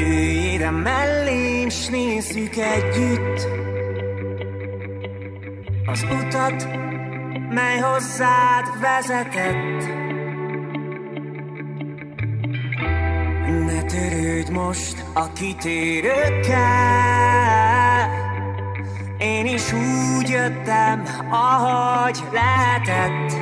Ülj ide mellém, s nézzük együtt az utat, mely hozzád vezetett. Ne törődj most a kitérőkkel, én is úgy jöttem, ahogy lehetett.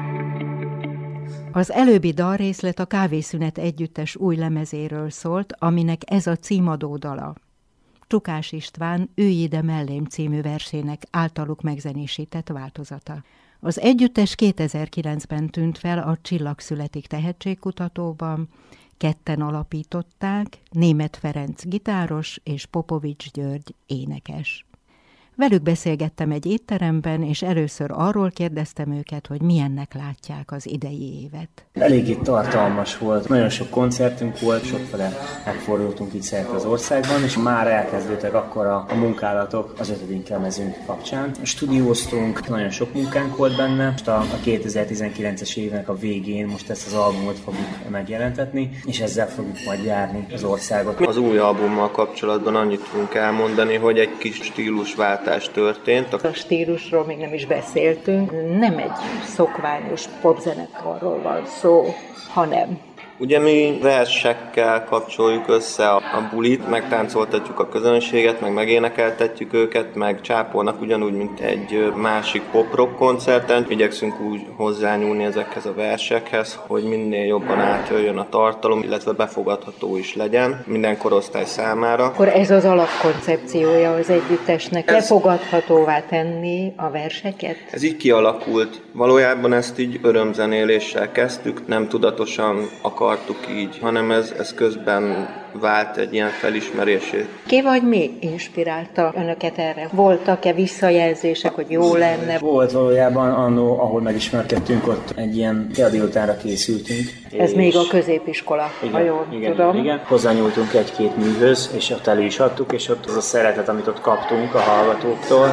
Az előbbi dalrészlet a Kávészünet együttes új lemezéről szólt, aminek ez a címadó dala. Csukás István Ülj ide mellém című versének általuk megzenésített változata. Az együttes 2009-ben tűnt fel a Csillagszületik tehetségkutatóban, ketten alapították, Németh Ferenc gitáros és Popovics György énekes. Velük beszélgettem egy étteremben, és először arról kérdeztem őket, hogy milyennek látják az idei évet. Eléggé tartalmas volt, nagyon sok koncertünk volt, sokfele megfordultunk így szerte az országban, és már elkezdődtek akkor a munkálatok az 5. lemezünk kapcsán. Stúdióztunk, nagyon sok munkánk volt benne, most a 2019-es évnek a végén most ezt az albumot fogjuk megjelentetni, és ezzel fogjuk majd járni az országot. Az új albummal kapcsolatban annyit tudunk elmondani, hogy egy kis stílusváltás történt. A stílusról még nem is beszéltünk, nem egy szokványos popzenekarról van szó, hanem ugye mi versekkel kapcsoljuk össze a bulit, megtáncoltatjuk a közönséget, meg megénekeltetjük őket, meg csápolnak ugyanúgy, mint egy másik pop-rock koncerten. Igyekszünk úgy hozzányúlni ezekhez a versekhez, hogy minél jobban átjöjjön a tartalom, illetve befogadható is legyen minden korosztály számára. Akkor ez az alapkoncepciója az együttesnek, befogadhatóvá tenni a verseket? Ez így kialakult. Valójában ezt így örömzenéléssel kezdtük, nem tudatosan akartuk így, hanem ez közben vált egy ilyen felismerését. Ki vagy mi inspirálta önöket erre? Voltak-e visszajelzések, hogy jó lenne? Volt valójában annó, ahol megismerkedtünk, ott egy ilyen délutánra készültünk. Ez még a középiskola, ha jól tudom. Igen. Hozzányúltunk egy-két műhöz, és ott elő is adtuk, és ott az a szeretet, amit ott kaptunk a hallgatóktól,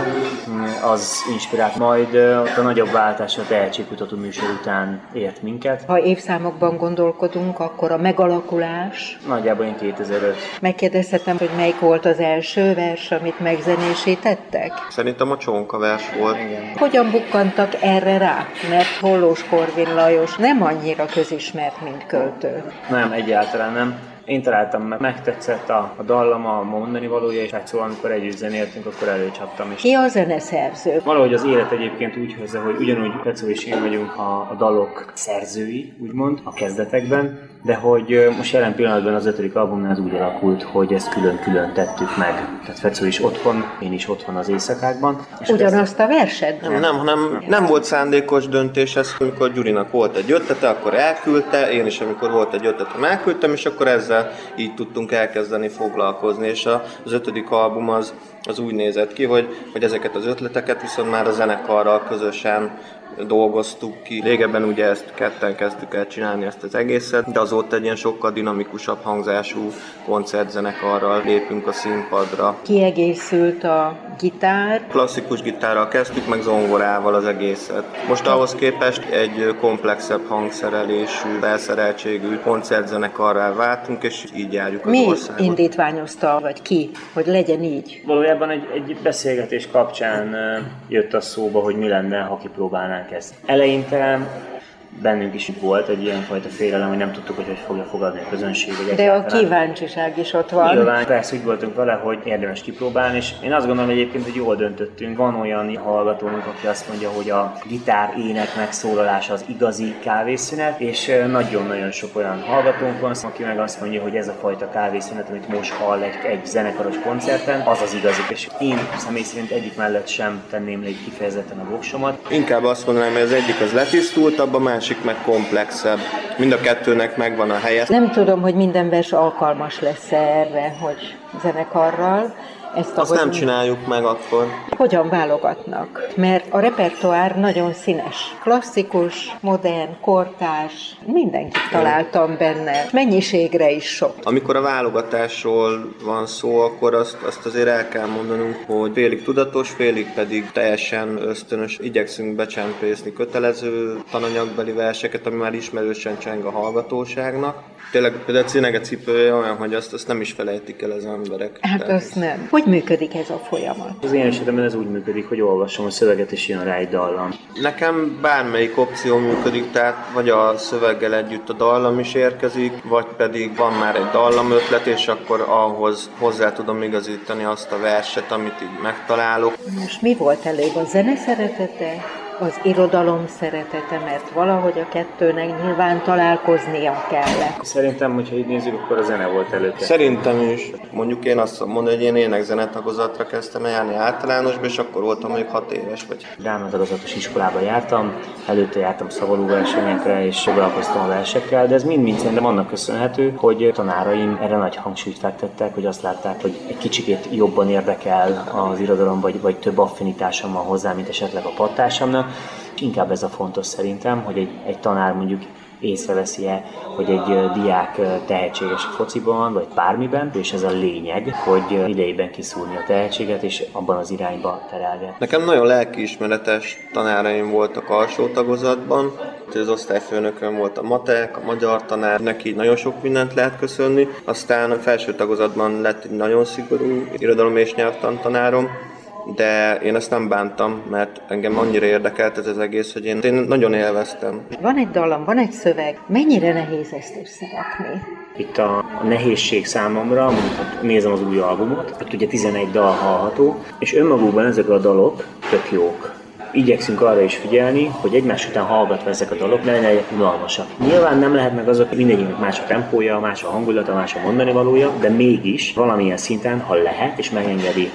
az inspirált. Majd ott a nagyobb váltás a tehetségkutató műsor után ért minket. Ha évszámokban gondolkodunk, akkor a megalakulás... Nagyjából 2005. Megkérdezhetem, hogy melyik volt az első vers, amit megzenésítettek? Szerintem a Csonka vers volt. Igen. Hogyan bukkantak erre rá? Mert Hollós Korvin Lajos nem annyira közismert, mint költő. Nem, egyáltalán nem. Én találtam meg, megtetszett a dallama, a mondani valója, és hát szóval amikor együtt zenéltünk, akkor előcsaptam is. Ki a zeneszerző? Valahogy az élet egyébként úgy hozza, hogy ugyanúgy Pecó és én vagyunk a dalok szerzői, úgymond, a kezdetekben, de hogy most jelen pillanatban az 5. albumnál az úgy alakult, hogy ezt külön-külön tettük meg. Tehát Fecó is otthon, én is otthon az éjszakákban. Ugyanazt a verset? Nem volt szándékos döntés ez, amikor Gyurinak volt egy ötlete, akkor elküldte, én is amikor volt egy ötletem elküldtem, és akkor ezzel így tudtunk elkezdeni foglalkozni, és az 5. album az úgy nézett ki, hogy ezeket az ötleteket viszont már a zenekarral közösen dolgoztuk ki. Régebben ugye ezt ketten kezdtük el csinálni ezt az egészet, de azóta egy ilyen sokkal dinamikusabb hangzású koncertzenekarral lépünk a színpadra. Kiegészült a gitár. Klasszikus gitárral kezdtük, meg zongorával az egészet. Most ahhoz képest egy komplexebb hangszerelésű, felszereltségű koncertzenekarrá váltunk, és így járjuk az országot. Mi indítványozta, vagy ki, hogy legyen így? Valójában egy beszélgetés kapcsán jött a szóba, hogy mi lenne, ha kipróbálnánk ezt. Eleinte bennünk is volt egy ilyenfajta félelem, hogy nem tudtuk, hogy fogja fogadni a közönség. De a kíváncsiság is ott van. Nyilván, persze úgy voltunk vele, hogy érdemes kipróbálni, és én azt gondolom egyébként, hogy jól döntöttünk. Van olyan hallgatónk, aki azt mondja, hogy a gitár ének megszólalása az igazi kávészünet, és nagyon-nagyon sok olyan hallgatónk van, aki meg azt mondja, hogy ez a fajta kávészünet, amit most hall egy zenekaros koncerten, az az igazi. És én személy szerint egyik mellett sem tenném le kifejezetten a voksomat. Inkább azt mondanám, hogy az egyik az letisztultabb, a másik meg komplexebb. Mind a kettőnek megvan a helye. Nem tudom, hogy minden vers alkalmas lesz erre, hogy zenekarral. Azt nem csináljuk meg akkor. Hogyan válogatnak? Mert a repertoár nagyon színes. Klasszikus, modern, kortárs, mindenkit találtam benne. Mennyiségre is sok. Amikor a válogatásról van szó, akkor azt azért el kell mondanunk, hogy félig tudatos, félig pedig teljesen ösztönös. Igyekszünk becsempészni kötelező tananyagbeli verseket, ami már ismerősen becseng a hallgatóságnak. Tényleg például a Cinege cipője olyan, hogy azt nem is felejtik el az emberek. Hát azt nem. Hogy működik ez a folyamat? Az én esetemben ez úgy működik, hogy olvasom a szöveget, és jön rá egy dallam. Nekem bármelyik opció működik, tehát vagy a szöveggel együtt a dallam is érkezik, vagy pedig van már egy dallamötlet, és akkor ahhoz hozzá tudom igazítani azt a verset, amit így megtalálok. Most mi volt előbb, a zene szeretete? Az irodalom szeretete, mert valahogy a kettőnek nyilván találkoznia kellett. Szerintem, hogyha így nézzük, akkor a zene volt előtte. Szerintem is. Mondjuk én azt mondom, hogy én ének-zenetagozatra kezdtem járni általánosba, és akkor voltam mondjuk 6 éves vagy. Drámatagozatos iskolába jártam, előtte jártam szavalóversenyekre, és foglalkoztam a versekkel, de ez mind-mind szerintem annak köszönhető, hogy tanáraim erre nagy hangsúlyt fektettek, hogy azt látták, hogy egy kicsikét jobban érdekel az irodalom, vagy több affinitásom van hozzá, mint esetleg a pattársamnak. Inkább ez a fontos szerintem, hogy egy tanár mondjuk észreveszi-e, hogy egy diák tehetséges a fociban, vagy bármiben, és ez a lényeg, hogy idejében kiszúrni a tehetséget, és abban az irányba terelget. Nekem nagyon lelkiismeretes tanáraim voltak alsó tagozatban. Az osztályfőnökön volt a matek, a magyar tanár, neki nagyon sok mindent lehet köszönni. Aztán a felső tagozatban lett egy nagyon szigorú irodalom és nyelvtan tanárom, de én ezt nem bántam, mert engem annyira érdekelt ez az egész, hogy én nagyon élveztem. Van egy dallam, van egy szöveg, mennyire nehéz ezt összerakni? Itt a nehézség számomra, mondjuk nézem az új albumot, ott ugye 11 dal hallható, és önmagukban ezek a dalok tök jók. Igyekszünk arra is figyelni, hogy egymás után hallgatva ezek a dalok ne legyenek unalmasak. Nyilván nem lehet meg azok, mindegyiknek más a tempója, más a hangulata, más a mondani valója, de mégis valamilyen szinten, ha lehet és megengedi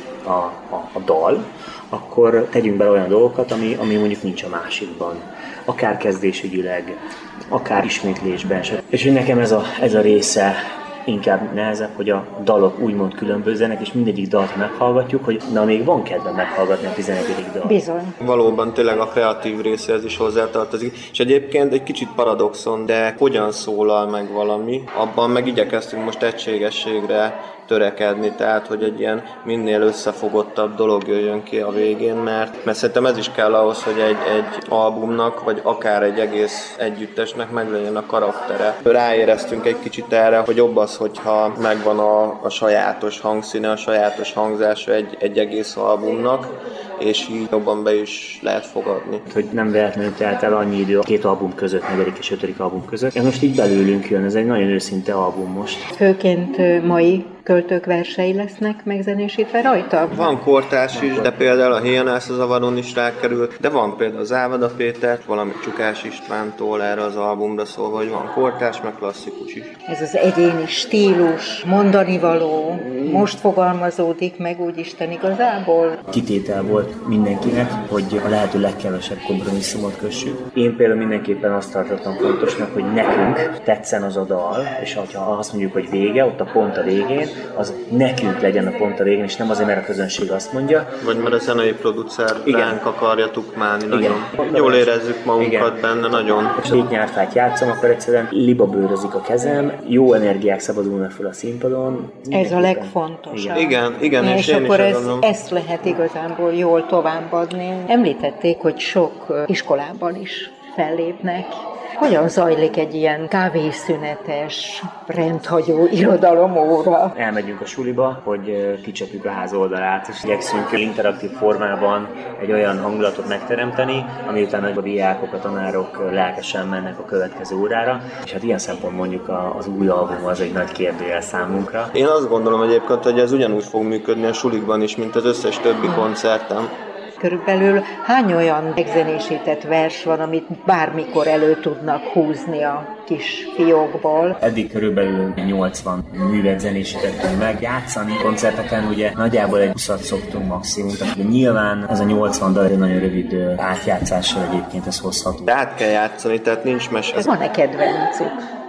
a dal, akkor tegyünk bele olyan dolgokat, ami mondjuk nincs a másikban. Akár kezdésügyileg, akár ismétlésben. És nekem ez a része inkább nehezebb, hogy a dalok úgymond különbözzenek, és mindegyik dalt meghallgatjuk, hogy na még van kedve meghallgatni a 11. dal. Bizony. Valóban tényleg a kreatív részéhez is hozzátartozik. És egyébként egy kicsit paradoxon, de hogyan szólal meg valami, abban meg igyekeztünk most egységességre törekedni, tehát hogy egy ilyen minél összefogottabb dolog jöjjön ki a végén, mert szerintem ez is kell ahhoz, hogy egy albumnak, vagy akár egy egész együttesnek meglegyen a karaktere. Ráéreztünk egy kicsit erre, hogy jobb az, hogyha megvan a sajátos hangszíne, a sajátos hangzása egy egész albumnak, és így jobban be is lehet fogadni. Hogy nem véletlenül telt el annyi idő a 2 album között, 4. és 5. album között. Ez most így belőlünk jön, ez egy nagyon őszinte album most. Főként mai költők versei lesznek megzenésítve rajta? Van kortárs is, de például a Héjanász az Avaron is rákerült, de van például Závada Péter, valami Csukás Istvántól erre az albumra szólva, hogy van kortárs, meg klasszikus is. Ez az egyéni stílus, mondanivaló, most fogalmazódik meg úgy Isten igazából. Kitétel volt mindenkinek, hogy a lehető legkevesebb kompromisszumot kössük. Én például mindenképpen azt tartottam fontosnak, hogy nekünk tetszen az a dal, és ha azt mondjuk, hogy vége, ott a pont a végén, az nekünk legyen a pont a végén, és nem azért, mert a közönség azt mondja. Vagy mert a zenei producer ránk akarja tukmálni nagyon. Igen. Jól érezzük magunkat benne, nagyon. És így nyárfát játszom, akkor egyszerűen libabőrözik a kezem, jó energiák szabadulnak fel a színpadon. Ez a legfontosabb. Igen, és én akkor is ezt lehet igazából jól továbbadni. Említették, hogy sok iskolában is fellépnek. Hogyan zajlik egy ilyen kávészünetes, rendhagyó irodalomóra? Elmegyünk a suliba, hogy kicsapjuk a ház oldalát, és igyekszünk interaktív formában egy olyan hangulatot megteremteni, ami után a diákok, a tanárok lelkesen mennek a következő órára, és hát ilyen szempont mondjuk az új album az egy nagy kérdőjel számunkra. Én azt gondolom egyébként, hogy ez ugyanúgy fog működni a sulikban is, mint az összes többi koncertem. Körülbelül hány olyan megzenésített vers van, amit bármikor elő tudnak húzni a kis fiókból? Eddig körülbelül 80 művet zenésítettünk meg. Játszani koncerteken ugye nagyjából egy 20-at szoktunk maximum, tehát nyilván ez a 80 dal egy nagyon rövid átjátszással egyébként ez hozható. De át kell játszani, tehát nincs mese. Van-e kedvencük?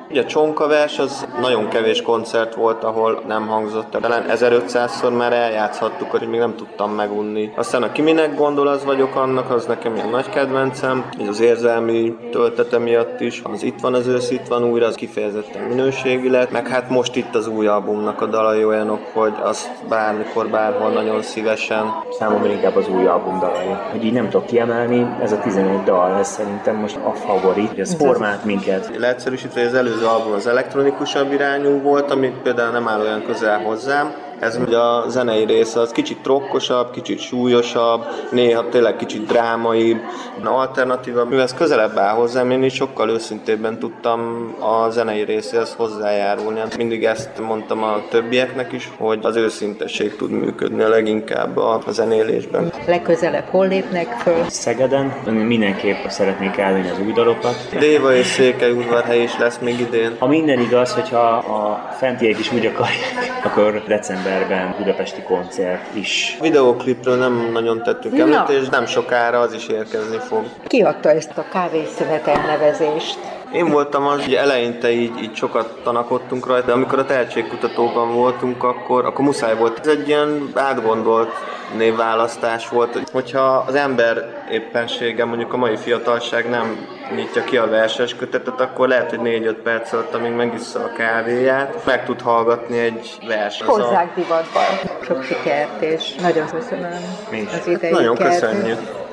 Ugye a Csonkavers az nagyon kevés koncert volt, ahol nem hangzott el. Talán 1500-szor már eljátszhattuk, hogy még nem tudtam megunni. Aztán a Ki minek gondol, az vagyok annak, az nekem ilyen nagy kedvencem. Az érzelmi töltete miatt is. Az Itt van az ősz, itt van újra, az kifejezetten minőségi lett. Meg hát most itt az új albumnak a dalai olyanok, hogy azt bármikor, bárhol nagyon szívesen. Számomra inkább az új album dalai. Hogy így nem tudok kiemelni, ez a 15 dal, ez szerintem most a favorit, hogy ez formált minket. Leegyszerűsítve, az előző album az elektronikusabb irányú volt, ami például nem áll olyan közel hozzám. Ez ugye a zenei része az kicsit trokkosabb, kicsit súlyosabb, néha tényleg kicsit drámaibb, alternatívabb. Mivel ez közelebb áll hozzám, én is sokkal őszintébben tudtam a zenei részéhez hozzájárulni. Mindig ezt mondtam a többieknek is, hogy az őszintesség tud működni a leginkább a zenélésben. Legközelebb hol lépnek föl? Szegeden. Mindenképp szeretnék elvenni az új dalokat. Déva és Székelyudvarhely is lesz még idén. Ha minden igaz, hogyha a fentiek is úgy akarják, akkor decemberben budapesti koncert is. A videóklipről nem nagyon tettünk említést, nem sokára az is érkezni fog. Ki adta ezt a kávészünet elnevezést? Én voltam az, hogy eleinte így sokat tanakodtunk rajta, de amikor a tehetségkutatóban voltunk, akkor muszáj volt. Ez egy ilyen átgondolt névválasztás volt, hogyha az ember éppensége, mondjuk a mai fiatalság nem nyitja ki a verses kötetet, akkor lehet, hogy 4-5 perc alatt, amíg megissza a kávéját, meg tud hallgatni egy verset. Hozzák divatban. Sok sikert, és nagyon köszönöm az idejüket. Nagyon köszönjük.